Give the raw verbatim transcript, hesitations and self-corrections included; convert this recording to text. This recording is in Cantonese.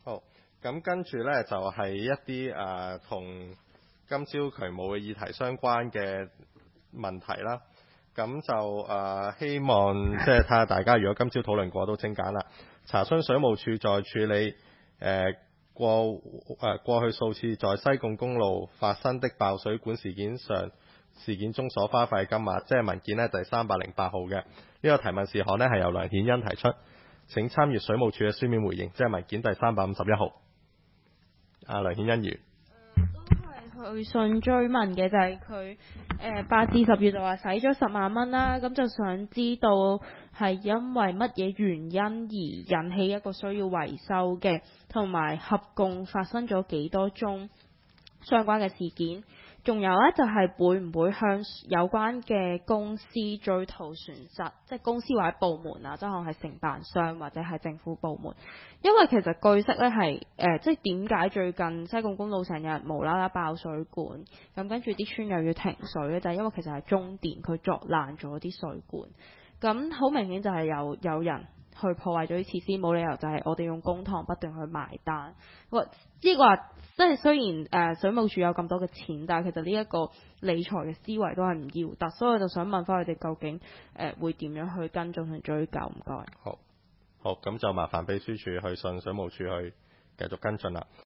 好，咁跟住呢，就係、是、一啲誒同今朝渠務嘅議題相關嘅問題啦。咁就誒、呃、希望即係睇下大家如果今朝討論過都精簡啦。查詢水務署在處理誒、呃、過誒、呃、過去數次在西貢公路發生的爆水管事件上事件中所花費金額，即係文件呢第三百零八號嘅呢、這個提問事項呢係由梁顯恩提出。請參閱水務署嘅書面回應，即係文件第三百五十一號。阿梁顯恩議員， 都係去信追問嘅，就係佢誒八至十月就話使咗十萬蚊啦，咁就想知道係因為乜嘢原因而引起一個需要維修嘅，同埋合共發生咗幾多宗相關嘅事件。仲有呢，就係會唔會向有關嘅公司追討損失，即係公司或者部門啊，即係可能係承辦商或者係政府部門。因為其實據悉呢係誒，即係點解最近西貢公路成日無啦啦爆水管，咁跟住啲村又要停水呢？就係因為其實係中電佢鑿爛咗啲水管，咁好明顯就係有有人去破壞咗啲設施，冇理由就係我哋用公帑不斷去埋單。我呢個話即係雖然誒、呃、水務署有咁多嘅錢，但係其實呢一個理財嘅思維都係唔要得，所以我就想問翻佢哋究竟誒、呃、會點樣去跟進同追究？唔該。 好，好，咁就麻煩秘書處去信水務署去繼續跟進啦。